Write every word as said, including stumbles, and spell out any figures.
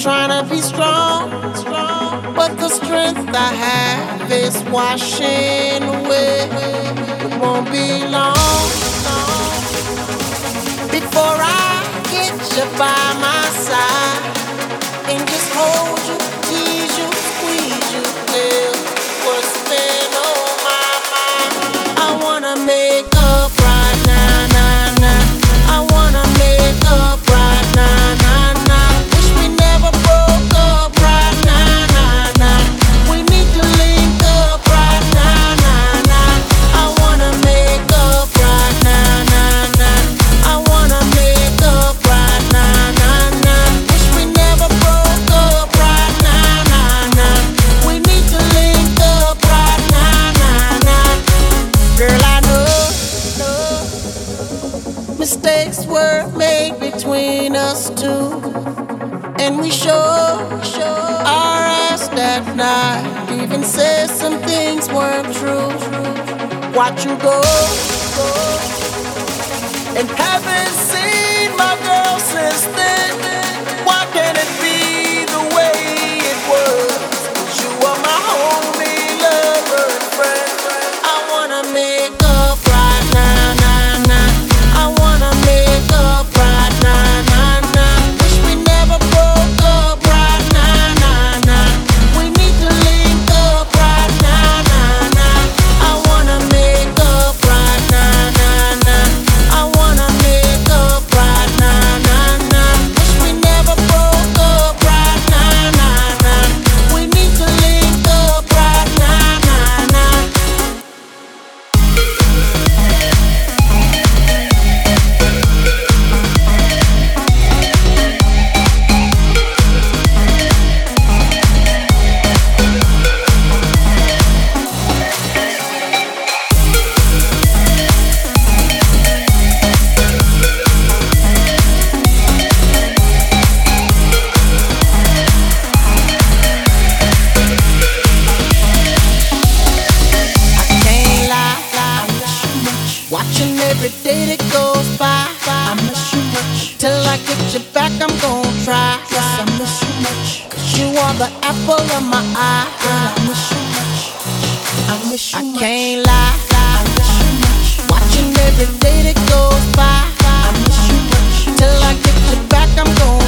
trying to be strong, strong, but the strength I have is washing away. It won't be long, long before I get you by my side and just hold you, tease you, squeeze you till what's been on my mind. I wanna make up right now, now, now. I wanna make up right now, now, now. Wish we never broke up right now, now, now. We need to link up right now, now, now. I wanna make up right now, now, now. I wanna make up right now, now, now. Wish we never broke up right now, now, now. We need to link up right now, now, now. Girl, I know, know mistakes were made between us two, and we sure, sure our ass that night. Even said some things weren't true. Watch you go, go, and haven't seen my girl since then. Why can't it be the way it was? 'Cause you are my homie, lover, and friend. I wanna make up right now, now, now. I wanna make up right now, now, now. Wish we never broke up right now, now, now. We need to link up right now, now, now. I wanna make up right now, now, now. I wanna make up right now, now, now. Wish we never broke up right now, now, now. We need to link up right now, now, now. Can't lie, I miss you much. Watching every day that goes by, I miss you much. Till I get you back, I'm gon' try. Yes, I miss you much. 'Cause you are the apple of my eye. Girl, I miss you much. I miss you much. I can't lie, I miss you much. Watching every day that goes by, I miss you much. Till I get you back, I'm gon'